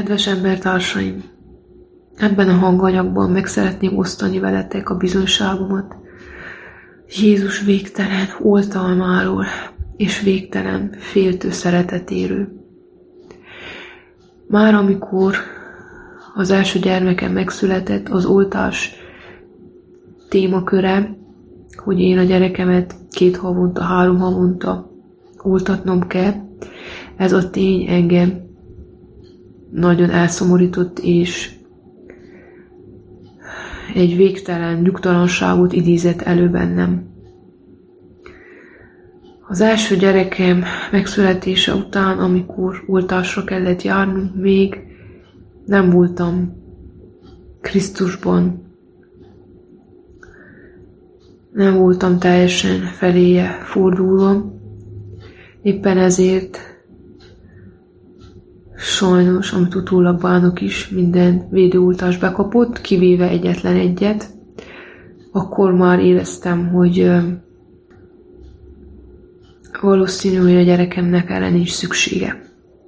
Kedves embertársaim! Ebben a hanganyagban meg szeretném osztani veletek a bizonyságomat Jézus végtelen oltalmáról és végtelen féltő szeretetéről. Már amikor az első gyermekem megszületett, az oltás témaköre, hogy én a gyerekemet 2 havonta, 3 havonta oltatnom kell, ez a tény engem nagyon elszomorított, és egy végtelen nyugtalanságot idézett elő bennem. Az első gyerekem megszületése után, amikor oltásra kellett járnunk, még nem voltam Krisztusban. Nem voltam teljesen feléje fordulva. Éppen ezért sajnos, amit utólag bánok is, minden védőoltás bekapott, kivéve egyetlen egyet. Akkor már éreztem, hogy valószínű, hogy a gyerekemnek erre nincs szüksége.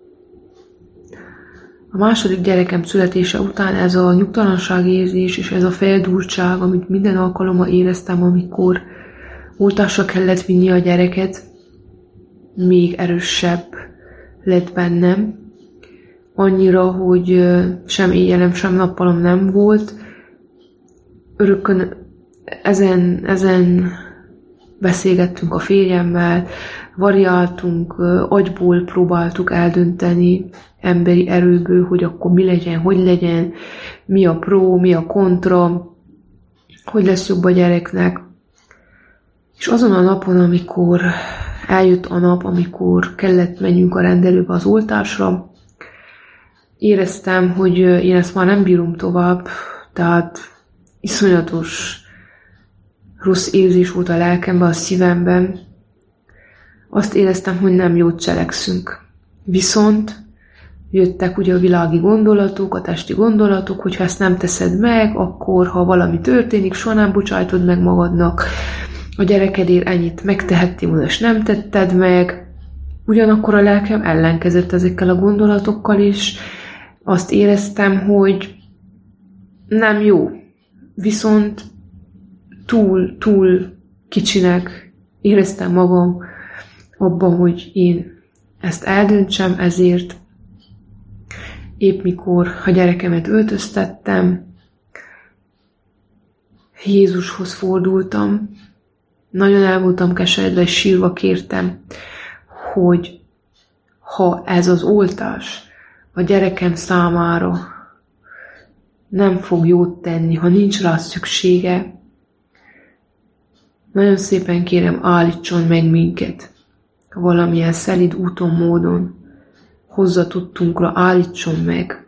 A második gyerekem születése után ez a nyugtalanságérzés és ez a feldúltság, amit minden alkalommal éreztem, amikor oltásra kellett vinni a gyereket, még erősebb lett bennem. Annyira, hogy sem éjjelem, sem nappalom nem volt. Örökön ezen beszélgettünk a férjemmel, variáltunk, agyból próbáltuk eldönteni, emberi erőből, hogy akkor mi legyen, hogy legyen, mi a pro, mi a kontra, hogy lesz jobb a gyereknek. És azon a napon, amikor eljött a nap, amikor kellett menjünk a rendelőbe az oltásra, éreztem, hogy én ezt már nem bírom tovább, tehát iszonyatos rossz érzés volt a lelkemben, a szívemben. Azt éreztem, hogy nem jót cselekszünk. Viszont jöttek ugye a világi gondolatok, a testi gondolatok, hogy ha ezt nem teszed meg, akkor ha valami történik, soha nem bocsájtod meg magadnak, a gyerekedért ennyit megtehettél volna, és nem tetted meg. Ugyanakkor a lelkem ellenkezett ezekkel a gondolatokkal is. Azt éreztem, hogy nem jó. Viszont túl kicsinek éreztem magam abban, hogy én ezt eldöntsem, ezért épp mikor a gyerekemet öltöztettem, Jézushoz fordultam, nagyon el voltam keseredve, és sírva kértem, hogy ha ez az oltás a gyerekem számára nem fog jót tenni, ha nincs rá szüksége, nagyon szépen kérem, állítson meg minket valamilyen szelíd úton, módon, hozza tudtunkra, állítson meg,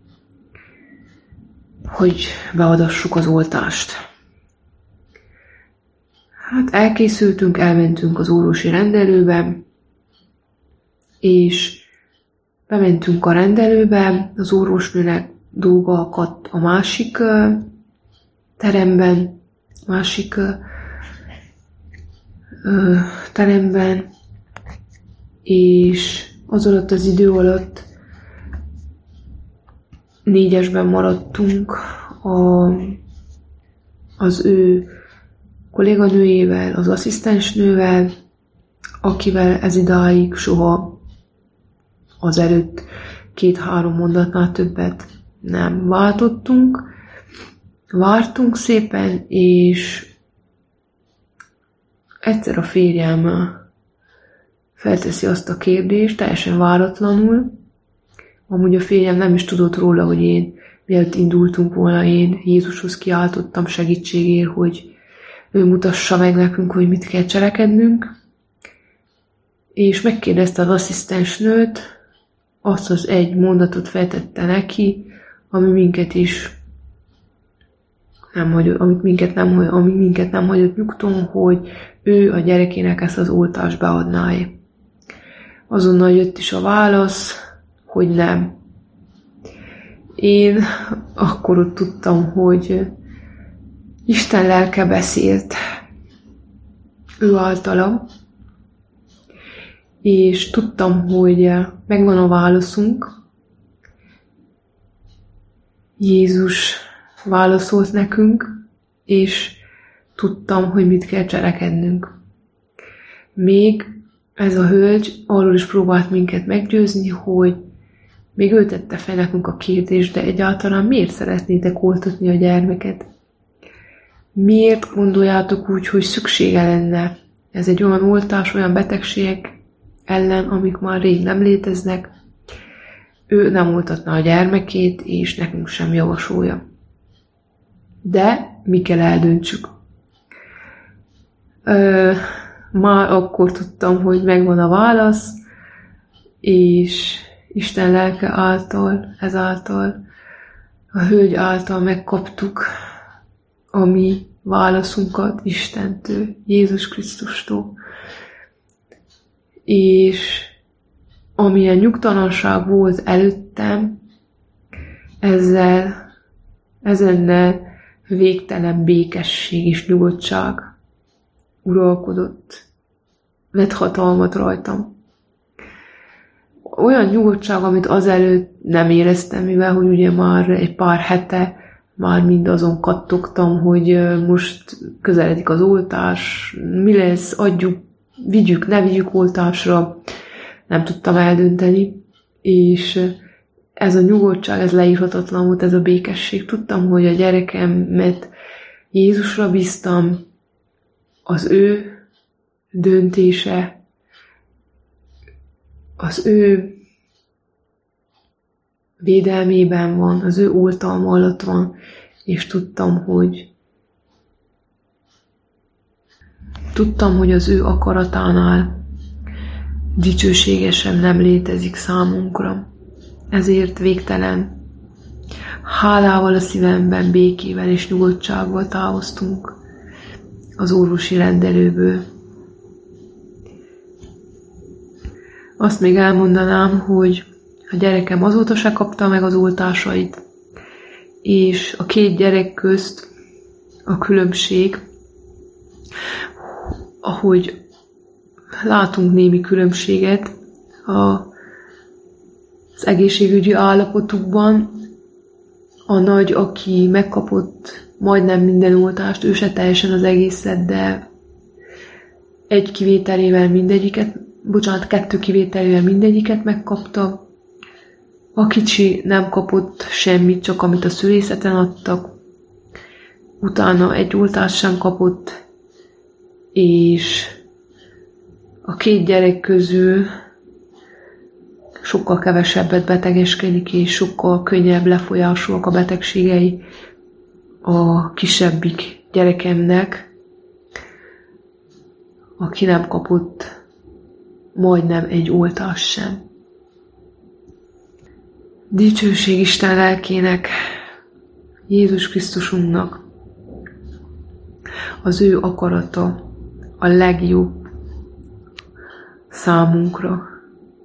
hogy beadassuk az oltást. Hát elkészültünk, elmentünk az orvosi rendelőbe, és bementünk a rendelőbe, az orvosnőnek dolga akadt a másik teremben, és az alatt az idő alatt 4-esben maradtunk az ő kolléganőjével, az asszisztensnővel, akivel ez idáig soha azelőtt 2-3 mondatnál többet nem váltottunk. Vártunk szépen, és egyszer a férjem felteszi azt a kérdést, teljesen váratlanul. Amúgy a férjem nem is tudott róla, hogy én, mielőtt indultunk volna, én Jézushoz kiáltottam segítségért, hogy ő mutassa meg nekünk, hogy mit kell cselekednünk. És megkérdezte az asszisztensnőt, azt az egy mondatot feltette neki, ami minket nem hagyott nyugton, hogy ő a gyerekének ezt az oltást beadná. Azonnal jött is a válasz, hogy nem. Én akkor ott tudtam, hogy Isten lelke beszélt ő általa, és tudtam, hogy megvan a válaszunk, Jézus válaszolt nekünk, és tudtam, hogy mit kell cselekednünk. Még ez a hölgy arról is próbált minket meggyőzni, hogy még ő tette fel nekünk a kérdést, de egyáltalán miért szeretnétek oltatni a gyermeket? Miért gondoljátok úgy, hogy szüksége lenne? Ez egy olyan oltás, olyan betegségek ellen, amik már rég nem léteznek. Ő nem oltatna a gyermekét, és nekünk sem javasolja. De mi kell eldöntsük. Már akkor tudtam, hogy megvan a válasz, és Isten lelke ezáltal, a hölgy által megkaptuk a mi válaszunkat Istentől, Jézus Krisztustól. És amilyen nyugtalanság volt előttem, ezennel végtelen békesség és nyugodtság uralkodott, vett hatalmat rajtam. Olyan nyugodtság, amit azelőtt nem éreztem, mivel hogy ugye már egy pár hete már mind azon kattogtam, hogy most közeledik az oltás, mi lesz, adjuk, vigyük, ne vigyük oltásra, nem tudtam eldönteni, és ez a nyugodtság, ez leírhatatlan volt, ez a békesség. Tudtam, hogy a gyerekemet Jézusra bíztam, az ő döntése, az ő védelmében van, az ő oltalma alatt van, és tudtam, hogy az ő akaratánál dicsőségesen nem létezik számunkra. Ezért végtelen hálával a szívemben, békével és nyugodtsággal távoztunk az orvosi rendelőből. Azt még elmondanám, hogy a gyerekem azóta se kapta meg az oltásait, és a két gyerek közt a különbség, ahogy látunk némi különbséget az egészségügyi állapotukban. A nagy, aki megkapott majdnem minden oltást, ő se teljesen az egészet, de kettő kivételével mindegyiket megkapta. A kicsi nem kapott semmit, csak amit a szülészeten adtak. Utána egy oltást sem kapott, és a két gyerek közül sokkal kevesebbet betegeskedik, és sokkal könnyebb lefolyásolnak a betegségei a kisebbik gyerekemnek, aki nem kapott majdnem egy oltást sem. Dicsőség Isten lelkének, Jézus Krisztusunknak, az ő akarata a legjobb számunkra.